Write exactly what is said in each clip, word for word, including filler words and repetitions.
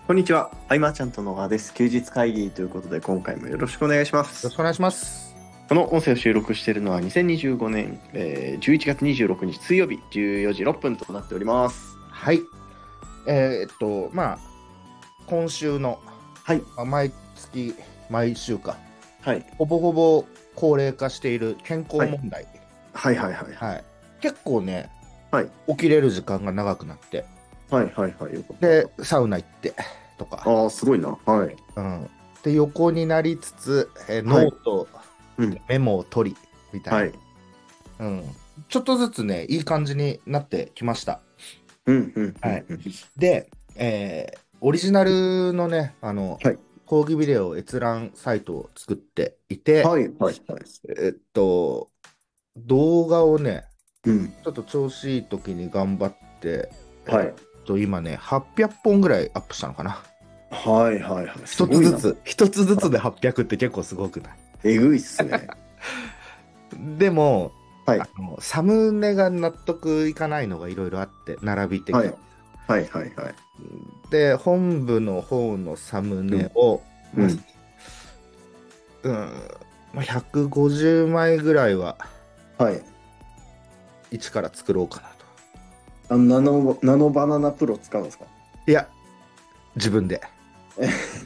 こんにちは。アイマーちゃんと野川です。休日会議ということで、今回もよろしくお願いしまよろしす。 くお願いします。 この音声を収録しているのはにせんにじゅうごねん、えー、じゅういちがつにじゅうろくにち水曜日じゅうよじろっぷんとなっております。 はい。えーっと、まあ、今週の、 はい。 まあ毎月、毎週か、 はい。 ほぼほぼ高齢化している健康はい。 問題。 はいはいはいはい。 はい。結構ね、 はい。 起きれる時間が長くなって、 はいはいはい。よかったよかで、 っサウナ行ってとか、 た。ああ、すごいな。はい。 うん。で、横になりつつ、えーはい。 ノートうん。 でメモを取り、みたいな。 はい。 うん。ちょっとずつね、いい感じになってきました。 うんうんうはい。 んうん。 で、えーオリジナルのね、あの、 はい。 講義ビデオ閲覧サイトを作っていて、 はいはいはい。 えっと、動画をね、 うん。 ちょっと調子いい時に頑張って、えはい。 っと、今ね、はっぴゃっぽんぐらいアップしたのかな。 はいはいはい。す一ごいな。 つずつ、一つずつはではっぴゃくって結構すごくない？ い。えぐいっすね。 でも、 はい。 あの、サムネが納得いかないのがいろいろあって、並び的に。 はい。はいはいはい。 で、本部の方のサムうん。 ネを、まあ、 うん。 うん、まあ、ひゃくごじゅうまいぐらいははい。 一から作ろうかなと。 あの、ナノ、ナノバナナプロ使うんですか？ いや、自分で。 え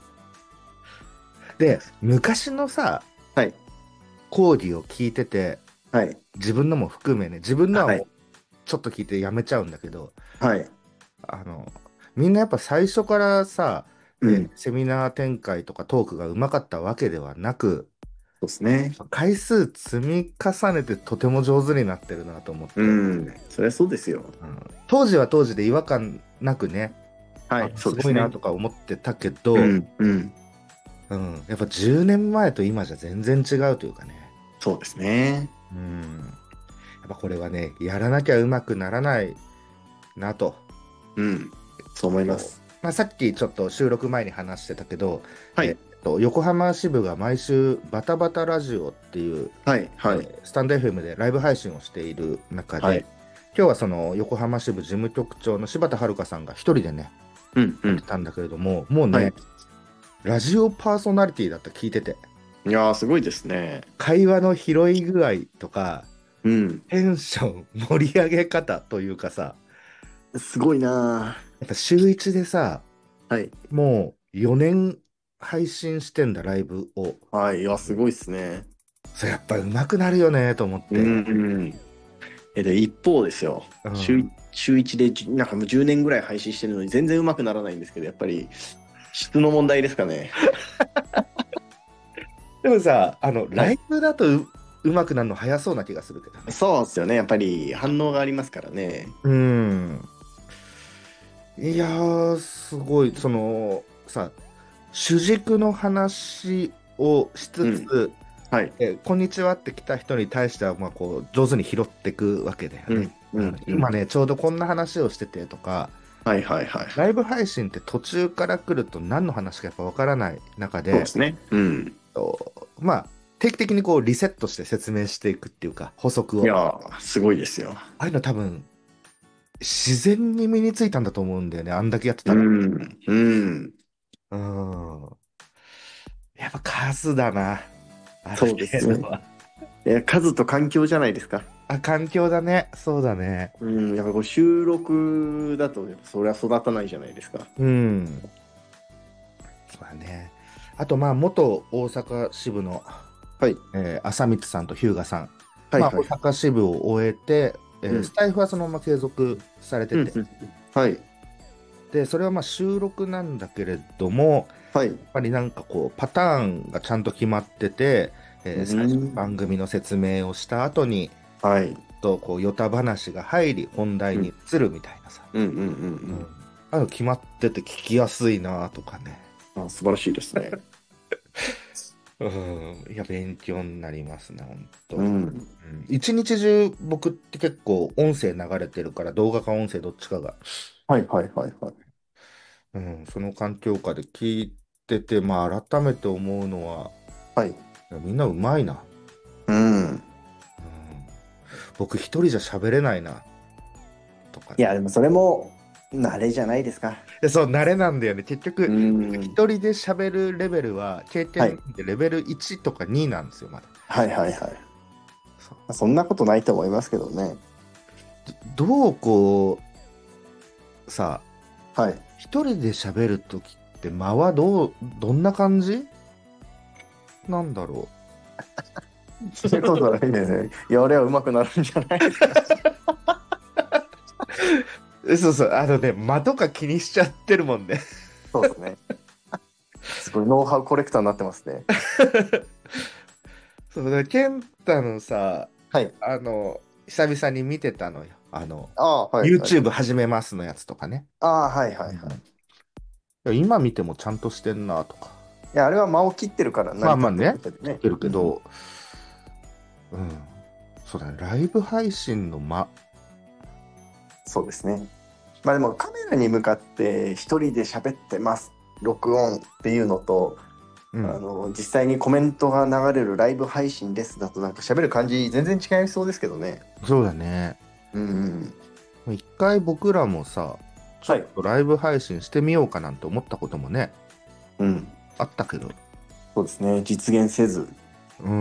で、昔のさ、 はい。 講義を聞いてて、 はい。 自分のも含めね、自分のははい。 もうちょっと聞いてやめちゃうんだけど、 はい。 あの、みんなやっぱ最初からさ、えーうん。 セミナー展開とかトークがうまかったわけではなく、 そうですね。 回数積み重ねてとても上手になってるなと思っうて、 ん。そりゃそうですよ。 うん、当時は当時で違和感なくね、あ、 はい。そすごいなうですね。 とか思ってたけど、 うん。うん。 うん、やっぱじゅうねんまえと今じゃ全然違うというかね、 そうですね。 うん、やっぱこれはね、やらなきゃうまくならないなと。 うん。そう思いまこす。 うまあ、さっきちょっと収録前に話してたけど、えはい。 っと、横浜支部が毎週バタバタラジオっていう、 はい。 えはい。 ースタンド エフエム でライブ配信をしている中で、 はい。 今日はその横浜支部事務局長の柴田遥さんが一人でね、 うん。うん。 やってたんだけれども、もうね、 はい。 ラジオパーソナリティだった聞いてて、 いやー、すごいですね。 会話の拾い具合とか、 うん。 テンション、盛り上げ方というかさ、 すごいなやっぱ週一でさ、 ー。はい。 もうよねん配信してんだ、ライブを。 はい。いや、すごいですね。 それやっぱ上手くなるよね、と思っうて。 ん。え、で、一方ですよ。週、 うん。 週一でじ、なんかもうじゅうねんぐらい配信してるのに全然うまくならないんですけど、やっぱり質の問題ですかね。 でもさ、あの、 はい。 ライブだとう上手くなるの早そうな気がするけどね。 そうですよね。やっぱり反応がありますからね。 うん。いやー、すごい、その、さ、主軸の話をしつうん。 つ、 はい。 え、こんにちはって来た人に対しては、まあ、こう、上手に拾っていくわけだよね。 うん。ううん、 ん。うん。 今ね、ちょうどこんな話をしててとか、 はいはいはい。 ライブ配信って途中から来ると何の話かやっぱわからない中で、 そうですね。うん。 とまあ、定期的にこうリセットして説明していくっていうか、補足を。 いやー、すごいですよ。 ああいうの多分、自然に身についたんだと思うんだよね。あんだけやってうたら。 ん。うん。 うん。やっぱ数だな。あるそうですね。 程度は。 いや、数と環境じゃないですか。 あ、環境だね。そうだね。 うん。やっぱこう収録だと、そりゃ育たないじゃないですか。 うん。そうだね。あと、まあ、元大阪支部の、 はい。 えー浅光さんと日向さん。まあ、大はいはい。 阪支部を終えて、えうん。 ースタイフはそのまま継続されてうん。 て。 うん。はい。 で、それはまあ収録なんだけれども、 はい。 やっぱりなんかこう、パターンがちゃんと決まってて、 うえー最初に番ん。 組の説明をした後に、 はい。 とこう、ヨタ話が入り、本題にうん。 移るみたいなさ。 うん。うん。うん。ううん。 ん。 あの決まってて聞きやすいなとかね。 あ、素晴らしいですね。 うん。いや、勉強になりますね、ほんと。 うん。 うん、一日中僕って結構音声流れてるから動画か音声どっちかが、 はいはいはいはい。 うん、その環境下で聞いてて、まあ改めて思うのは、 はい。 いやみんなうまいな。 うん。 うん、僕一人じゃ喋れないなとかね。 いや、でもそれも、 慣れじゃないですか。 で、そう、慣れなんだよね。結う局、一ん。 人で喋るレベルは、経はい。 験でレベルいちとかになんですよ、まだ。 はいはいはい。 そうそんなことないと思いますけどね。 どどうこう、さ、 はい。 一人で喋るときって間はどう、どんな感じなんだろそういうことないですね。やれば上手くなるんじゃないですか。 う。そうそう、あのね、間とか気にしちゃってるもんね。 そうですね。すごいノウハウコレクターになってますね。 そうだ、健太のさ、 はい。 あの、久々に見てたのよ。あの、 ああ、はい、はい。 YouTube 始めますのやつとかね。 ああ、はいはいはい。 うん、いや今見てもちゃんとしてんなとか。 いや、あれは間を切ってるから成り立ってるまあまあね、 だけでね。 知ってるうん。 けど、うん、そうだね、ライブ配信の間。 そうですね。まあでもカメラに向かって一人で喋ってます。録音っていうのと、 うん、 あの、実際にコメントが流れるライブ配信ですだとなんか喋る感じ全然違いそうですけどね。 そうだね。 うんうんうん。 一回僕らもさ、ちょはい。 っとライブ配信してみようかなんて思ったこともね、 うん。 あったけど、 そうですね。実現せずうん、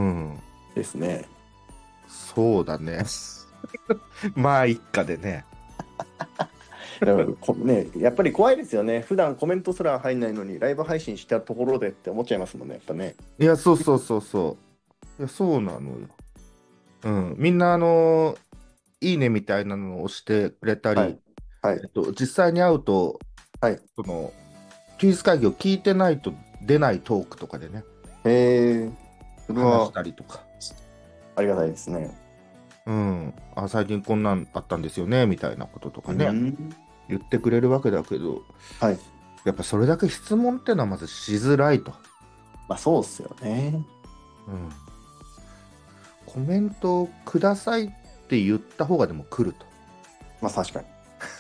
ですね。 そうだね。まあ、一家でね。 だからこね、やっぱり怖いですよね。普段コメントすら入んないのにライブ配信したところでって思っちゃいますもんね。やっぱね。 いや、そうそうそうそう。いや、そうなのよ。うん。みんな、あのいいねみたいなのを押してくれたり、 はい。はい。 えっと、実際に会うと、 はい。 その、休日会議を聞いてないと出ないトークとかでね、 えー、それ話しはたりとか、 ありがたいですね。 うん。あ、最近こんなんあったんですよね、みたいなこととうかね、 ん。 言ってくれるわけだけど、 はい。 やっぱそれだけ質問ってのはまずしづらいと。 まあそうっすよね。 うん。コメントをくださいって言った方がでも来ると。 まあ確かに。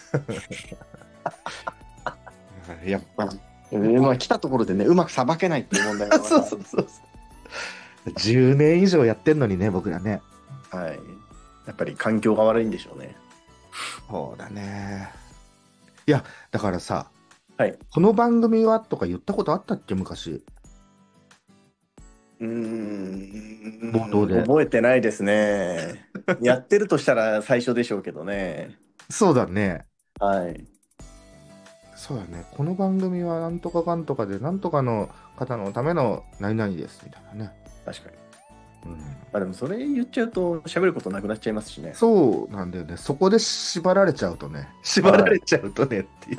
やっぱ、 まあ、えーまあ来たところでね、うまくさばけないっていう問題がまそうた。 そうそうそう。じゅうねん以上やってんのにね、僕らね。 はい。やっぱり環境が悪いんでしょうね。 そうだね。いや、だからさ、 はい。 この番組はとか言ったことあったっけ、昔、 うーん、 冒頭で。 覚えてないですね。やってるとしたら最初でしょうけどね。 そうだね。 はい。 そうだね。この番組はなんとかかんとかで、なんとかの方のための何々です、みたいなね。 確かに。 うん。 まあでもそれ言っちゃうと喋ることなくなっちゃいますしね。 そうなんだよね。そこで縛られちゃうとね。縛らはい。 れちゃうとねっていう。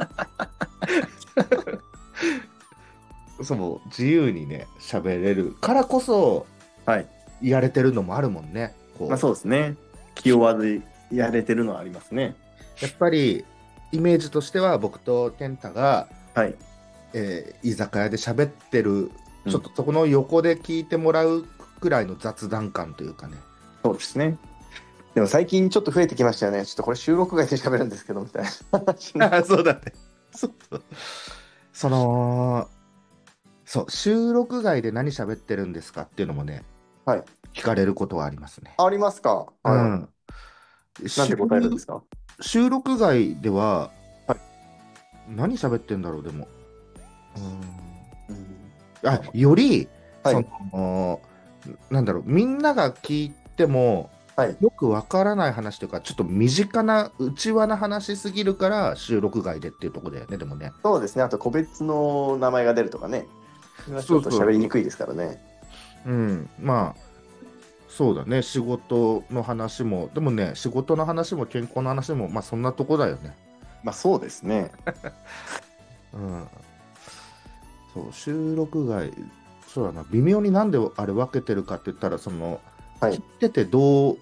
そう、自由にね、喋れるからこそ、 はい。 やれてるのもあるもんね。 まあこそうですね。気弱でやれてるのはありますね。 う。やっぱり、イメージとしては、僕と健太が、 はい。 えー居酒屋で喋ってる、 うん。 ちょっとそこの横で聞いてもらうくらいの雑談感というかね。 そうですね。でも最近ちょっと増えてきましたよね。ちょっとこれ収録外で喋るんですけど、みたいな話に。 あ、そうだね。そうそう。その、そう、収録外で何喋ってるんですかっていうのもね、 はい。 聞かれることはありますね。 ありますか？はいはい。 うん。収なんて答えるんですか？ 収録外でははい。 何喋ってんだろう、でも。ううん。 ん。あ、より、そはい。 の、なんだろう、みんなが聞いても、 はい。 よくわからない話というか、ちょっと身近な、内輪な話すぎるから収録外でっていうところだよね、でもね。 そうですね。あと個別の名前が出るとかね。それはちょそうっとそうそう。 喋りにくいですからね。 うん、まあ、そうだね、仕事の話も、でもね、仕事の話も健康の話も、まあそんなとこだよね。 まあそうですね。 うん。そう、収録外、そうだな、微妙になんであれ分けてるかって言ったら、その、 はい。 切っててどう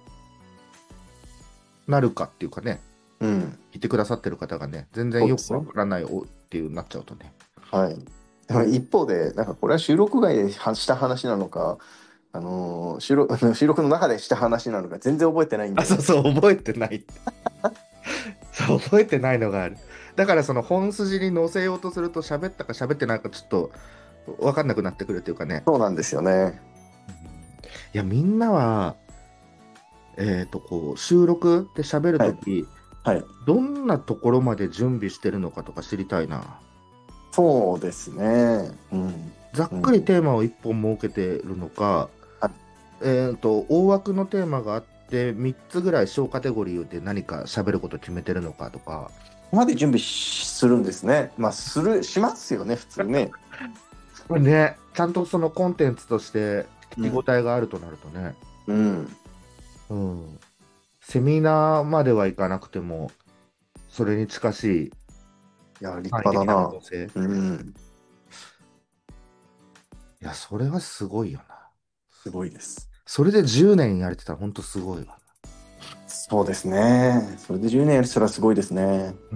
なるかっていうかね、 うん。 聞いてくださってる方がね、全然よくわそうですね。 からないおっていうなっちゃうとね。 はい。でも一方で、なんかこれは収録外でした話なのか、あのー収録、収録の中でした話なのか全然覚えてないんあ、そうで。 そう、覚えてない。そう、覚えてないのがある。だからその本筋に載せようとすると、喋ったか喋ってないかちょっと分かんなくなってくるっていうかね。 そうなんですよね。 うん、いや、みんなは、えっと、こう、収録で喋るはい。 とき、 はい。 どんなところまで準備してるのかとか知りたいな。 そうですね。うん。 ざっうん。 くりテーマをいっぽん設けてるのか、 はい。 えーと、大枠のテーマがあって、みっつぐらい小カテゴリーで何か喋ること決めてるのかとか。 ここまで準備しするんですね。まあ、する、しますよね、普通ね。 これね、ちゃんとそのコンテンツとして聞き応うん。 えがあるとなるとね、 うん。 うん、セミナーまではいかなくても、それに近しいいや、立簡易的な可派だな。 能性。 うん。 いや、それはすごいよな。 すごいです。 それでじゅうねんやれてたら本当すごいわ。 そうですね。それでじゅうねんやるしたらすごいですね。 うん。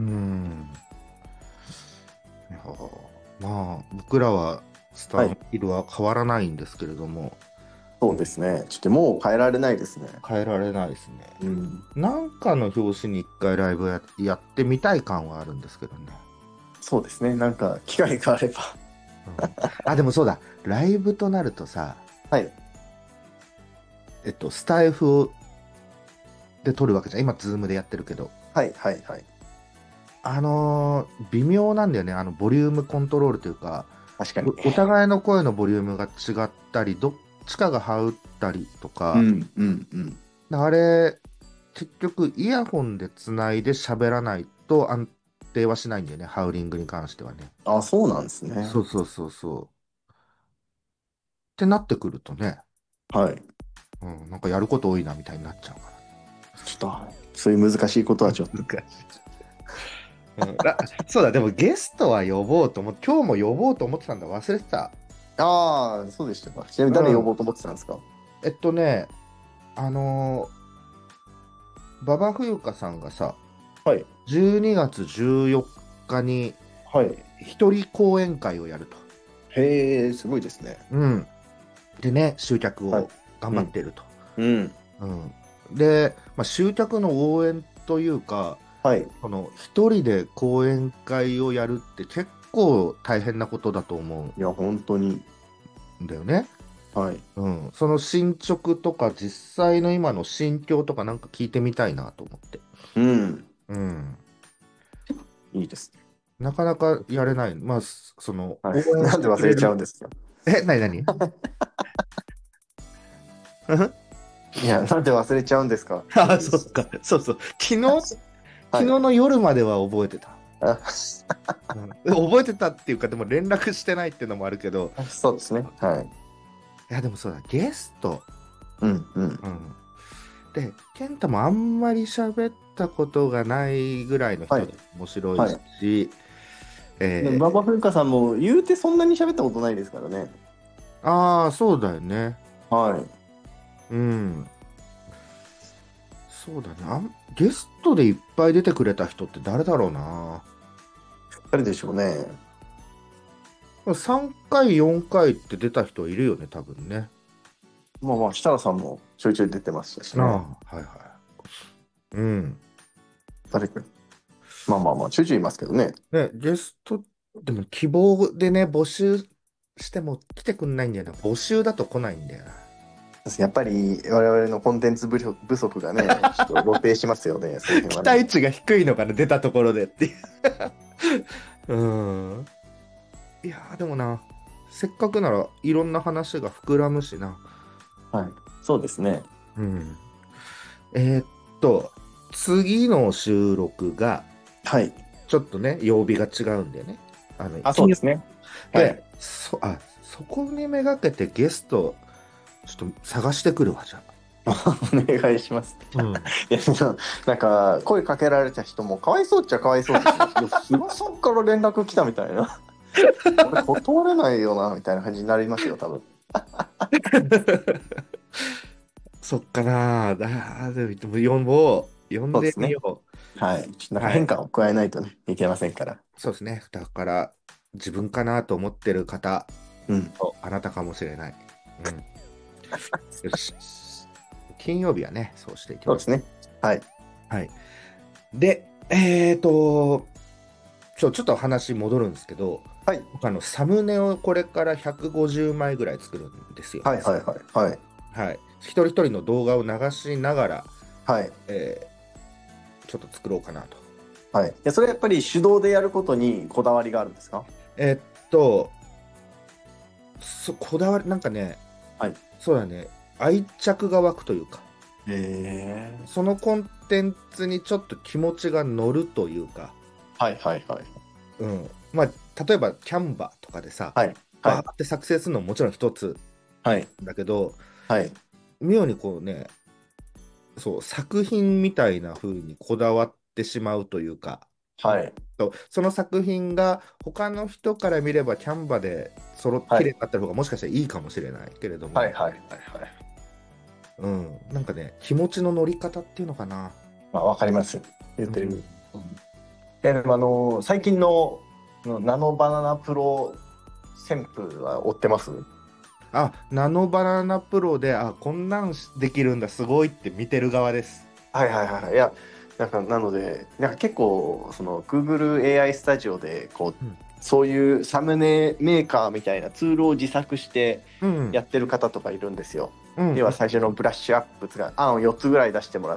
いやまあ、僕らはスタはい。 ーイルは変わらないんですけれども、 そうですね。ちょっともう変えられないですね。 変えられないですね。 うん。 なんかの表紙に一回ライブや、やってみたい感はあるんですけどね。 そうですね。なんか、機会があれば。 うん、あ、でもそうだ、ライブとなるとさ、 はい。 えっと、スタイフで撮るわけじゃん。今、ズームでやってるけど。 はい、はい、はい。 あのー微妙なんだよね。あの、ボリュームコントロールというか、 確かに。 おお互いの声のボリュームが違ったり、どっちかが羽打ったりとか、 うん、うん、うん。 あれ、結局、イヤホンでつないで喋らないと安定はしないんだよね。ハウリングに関してはね。 あ、そうなんですね。 そうそうそうそう。ってなってくるとね、 はい。 うん、なんかやること多いなみたいになっちゃうかちょっと、そういう難しいことはちょっと。 ら。難しい。うん、あ、そうだ、でもゲストは呼ぼうと思って、今日も呼ぼうと思ってたんだ、忘れてた。 ああ、そうでしたか。ちなみにうん。 誰呼ぼうと思ってたんですか？ えっとね、あのー、馬場冬香さんがさ、 はい。 じゅうにがつじゅうよっかにはい。 一人講演会をやると。 へえ、すごいですね。 うん。でね、集客はい。 を頑うん。 張ってると。 うん。 うん。で、まあ、集客の応援というか、 はい。 その一人で講演会をやるって結構大変なことだと思いや、本当に。 うんだよね。 はい。 うん。その進捗とか実際の今の心境とかなんか聞いてみたいなと思って。 うん。 うん。 いいですね。 なかなかやれない。まあ、そそのはい。 応援しなんで忘れちゃうんてくれる。 ですか？ え、なになに？ いや、なんで忘れちゃうんですか？ あ、そっか。そうそう。昨日、 はい。 昨日の夜までは覚えてた。 あ、 うん、覚えてたっていうか、でも連絡してないっていうのもあるけど、 そうですね。はい。 いや、でもそうだ、ゲスト。 うん、うん。 うん。で、ケンタもあんまり喋ったことがないぐらいのはい。 人で面白いはい。 し、 で、 えー、 馬場ふうかさんも言うてそんなに喋ったことないですからね。 ああ、そうだよね。 はい。 うん。そうだね。あん、ゲストでいっぱい出てくれた人って誰だろうな。 誰でしょうね。 さんかい、よんかいって出た人いるよね、多分ね。 まあまあ、設楽さんもちょいちょい出てましたしああ、 ね。 はいはい。うん。 誰か。まあまあまあ、ちょいちょいいますけどね。 ね、ゲスト、でも希望でね、募集しても来てくんないんだよな。募集だと来ないんだよな。 やっぱり我々のコンテンツ不足不足がね、ちょっと露呈しますよね、その辺はね。 期待値が低いのかな、出たところでっていう。うん。いやーでもな、せっかくならいろんな話が膨らむしな。 はい。そうですね。 うん。えーっと、次の収録が、 はい。 ちょっとね、曜日が違うんだよね。あの、 あ、そう金曜ですね。はい。 で、そ、あ、そこにめがけてゲスト、ちょっと探してくるわ、じゃお願いします。 あ。うん。 いや、なんか、声かけられた人も、かわいそうっちゃかわいそうですね。いや、菅さんから連絡来たみたいな。俺、断れないよな、みたいな感じになりますよ、多分。 そっかな。だ、でも、呼ぼう。呼んでそうですね。 みよはい。ちょっとなう。 んかはい。 変化を加えないとね、いけませんから。 そうですね。だから、自分かなと思ってる方、 うん。 あなたかもしれない。うん。よし。金曜日はね、そうしていきます。 そうですね。はい。 はい。で、えーと、そう、ちょっと話戻るんですけど、 はい。 僕あの、サムネをこれからひゃくごじゅうまいぐらい作るんですよ。 はい、はい、はい。はい。 はい。一人一人の動画を流しながら、 はい。 えーちょっと作ろうかなと。 はい。で、それやっぱり手動でやることにこだわりがあるんですか？ えっと、そこだわり、なんかね、 はい。 そうだね、愛着が湧くというか、 へえ。 そのコンテンツにちょっと気持ちが乗るというか、 はいはいはい。 うん、まあ、例えばキャンバーとかでさ、 はい。はい。 バーって作成するのももちろん一つはい。 だけど、 はい。 妙にこうね、そう作品みたいな風にこだわってしまうというか、 はい。 とその作品が他の人から見ればキャンバでそろはい。 綺麗になった方がもしかしたらいいかもしれないけれども、 はいはいはいはい。 うん、なんかね、気持ちの乗り方っていうのかな。 まあ、わかりますよ。言ってる。 うんうん。え、でもあの、最近ののナノバナナプロ旋風は追ってます？ あ、ナノバナナプロで、あ、こんなんできるんだ、すごいって見てる側です。 はいはいはい。いや、なんかなので、なんか結構、その Google エーアイ スタジオで、こう、 うん。 そういうサムネメーカーみたいなツールを自作してうんやってる方とかいるんですよ。 うん要は最初のブラッシュアップが案をよっつぐらい出してもらって、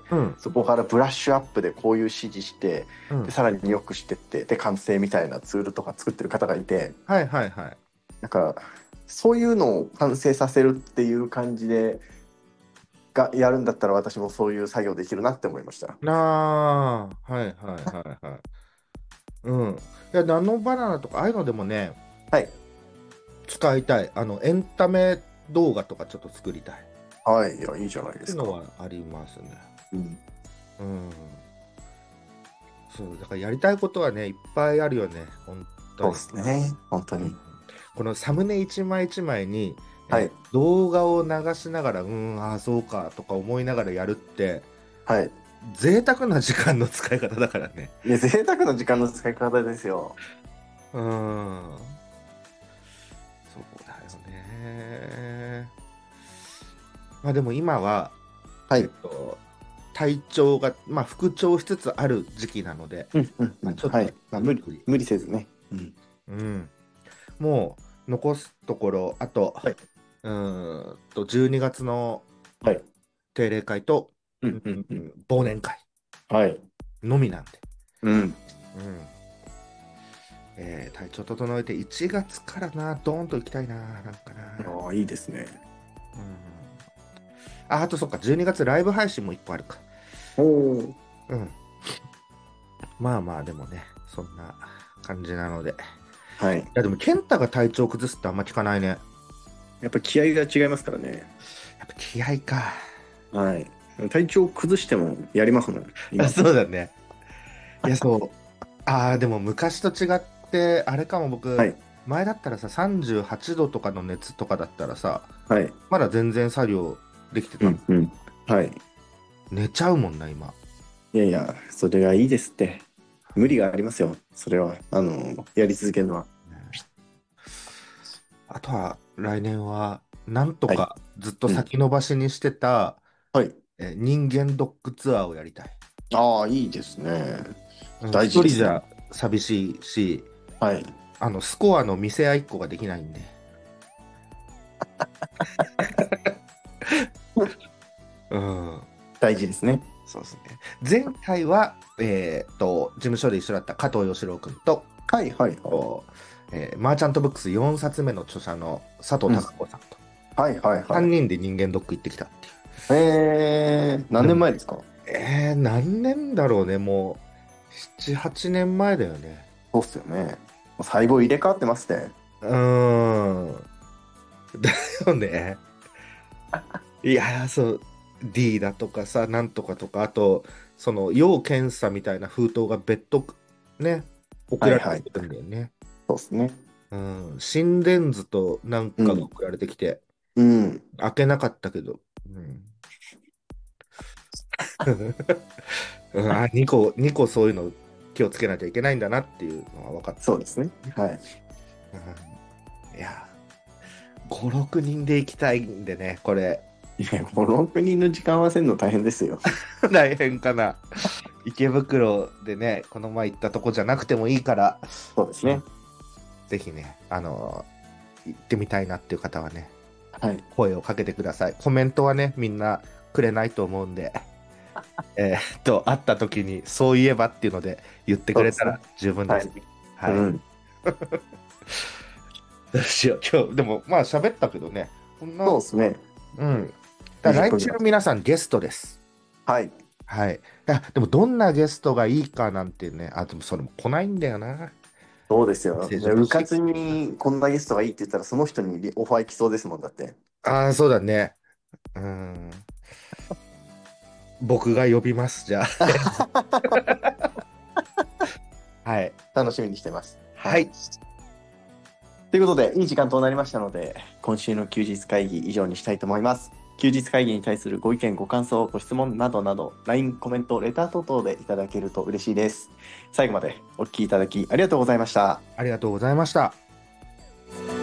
うんそこからブラッシュアップでこういう指示して、 うんでさらによくしてって、で、完成みたいなツールとか作ってる方がいて、 はいはいはい。 なんか、そういうのを完成させるっていう感じで、がやるんだったら私もそういう作業できるなって思いました。 ああ、はいはいはいはい。うん。いや、ナノバナナとか、ああいうのでもね、 はい。 使いたい。あの、エンタメ動画とかちょっと作りたい。っはい。いや、いいじゃないですか。 ていうのはありますね。 うん。 うん。そう、だからやりたいことはね、いっぱいあるよね。本当そうに。 ですね。本当うん、 に。 このサムネ一枚一枚に、えーはい。 動画を流しながら、うーん、ああ、そうかとか思いながらやるって、 はい。 贅沢な時間の使い方だからね。 いや、贅沢な時間の使い方ですよ。 うーん。そうだよね。まあでも今は、えっはい。 と、体調が、まあ、復調しつつある時期なので、 うんうんうまあ、 ん。 ちょっとはい。まあ、無理、 ゆっくり、 無理せずね。うん。 うん、もう残すところ、あと、 はい。 うーんと、じゅうにがつのはい。 定例会と、 ううんうんんうんうん。 うん、忘年会はい。 のみなんで、 うん。 うんえー体調整えていちがつからな、ドーンと行きたいな、なんかな。 ああ、いいですね。 うん、あ、あとそっか、じゅうにがつライブ配信もいっこあるか。 おお。 うん。まあまあ、でもね、そんな感じなので。いはい。 や、でも、健太が体調崩すってあんま聞かないね。 やっぱ気合が違いますからね。 やっぱ気合か。 はい。体調崩してもやりますもん、 あ、 今。 そうだね。いや、そう。ああ、でも昔と違って、あれかも僕、 はい。 前だったらさ、さんじゅうはちどとかの熱とかだったらさ、 はい。 まだ全然作業できてたの。 うんうん。はい。 寝ちゃうもんな、今。 いやいや、それがいいですって。無理がありますよ。それは。あの、やり続けるのは。 ね、あとは、来年は、なんとはい。 かずっとうん。 先延ばしにしてた、 はい。 え人間ドックツアーをやりたい。 ああ、いいですね。 うん、 大事ですね。 一人じゃ寂しいし、 はい。 あの、スコアの見せ合いっこができないんで。うん。 大事ですね。 そうですね。前回は、えーっと、事務所で一緒だった加藤義郎君と、 はいはいはとえーマーチャントブックスよんさつめの著者の佐藤孝子さんと、 い。はいはいは 3 い。 人で人間ドック行ってきたっていう。 えー、何でも、 年前ですか？ えー、何年だろうね、もう、なな、はちねんまえだよね。 そうっすよね。細胞入れ替わってますね。 うーん。だよね。いやー、そう、D だとかさ、なんとかとか、あと、その、要検査みたいな封筒が別途、ね、送られはいはい。 てくるんだよね。 そうっすね。 うん、心電図となんうん。 かが送られてきて、 うん。 開けなかったけど、うん。うん、あ、にこ、にこそういうの気をつけなきゃいけないんだなっていうのは分かった。 そうですね。はい。 うん、いや、ご、ろくにんで行きたいんでね、これ。 いや、ご、ろくにんの時間合わせるの大変ですよ。 大変かな。池袋でね、この前行ったとこじゃなくてもいいから、 そうですね。 ぜひね、あの行ってみたいなっていう方はね、 はい。 声をかけてください。コメントはね、みんなくれないと思うんで、 えーっと、会った時に、そういえばっていうので言ってくれたら十分です。はい。 うん。 どうしよう。今日、でも、まあ、喋ったけどね。こんな、 そうですね。 うん。だから 20分来週ぐらい。 皆さんゲストです。 はい。 はい。あ、でも、どんなゲストがいいかなんてね、あ、でもそれも来ないんだよな。 そうですよ。 正直でうかつにこんなゲストがいいって言ったら、その人にオファー来そうですもんだって。 ああ、そうだね。うん。僕が呼びます、じゃあ。はい。 楽しみにしてます。 はい。 ということで、いい時間となりましたので、今週の休日会議以上にしたいと思います。休日会議に対するご意見、ご感想、ご質問などなど、ライン、コメント、レター等々でいただけると嬉しいです。最後までお聞きいただきありがとうございました。 ありがとうございました。